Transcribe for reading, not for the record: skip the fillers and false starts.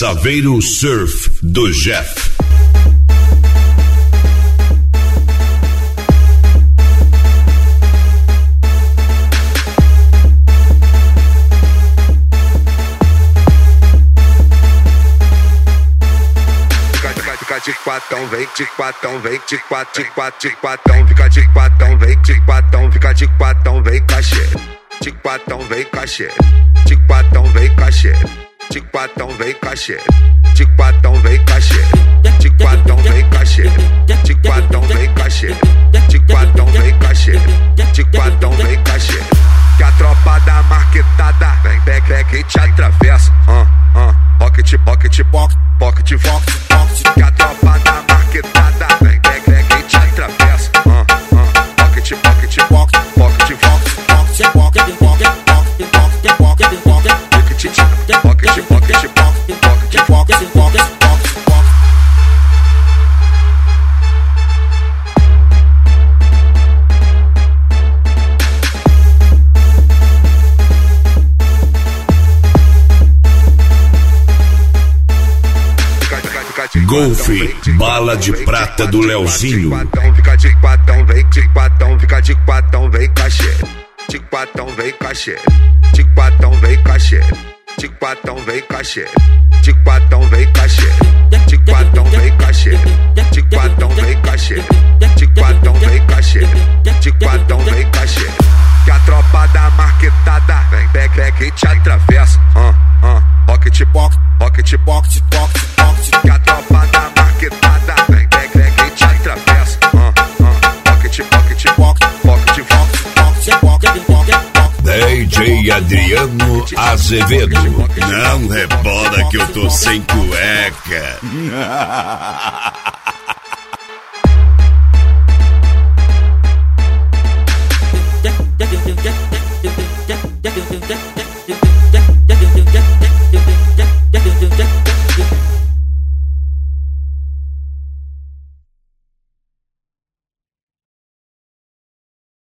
Saveiro Surf do Jeff. De quatão, vem de quatão, vem de quatão, fica de quatão, vem de quatão, fica de quatão, vem cachê. De quatão, vem cachê. De quatão, vem cachê. De quatão, vem cachê. De quatão, vem cachê. De quatão, vem cachê. De quatão, vem cachê. De quatão, vem cachê. De quatão, vem cachê. Que a tropa da marquetada vem, pega e te atravessa. Pocket, pocket, pocket, pocket, pocket, pocket. Que a tropa da marquetada vem, pega e te atravessa. Pocket, pocket, pocket, pocket, pocket, pocket, pocket, pocket, pocket, pocket, pocket, pocket, pocket. Golfe, bala de prata do Leozinho. Fica de quatão, vem de quatão, fica de quatão, vem cachê. De quatão, vem cachê. De quatão, vem cachê. De quatão, vem cachê. De quatão, vem cachê. De quatão, vem cachê. De quatão, vem cachê. De quatão, vem cachê. De quatão, vem cachê. Que a tropa da marquetada vem, pega e te atravessa. Pocket, pocket, pocket, pocket, pocket, pocket. Que a tropa da marquetada vem, pega e te atravessa. Pocket, pocket, pocket, pocket, pocket, pocket, pocket. DJ Adriano Azevedo. Não rebola que eu tô sem cueca. Yeah.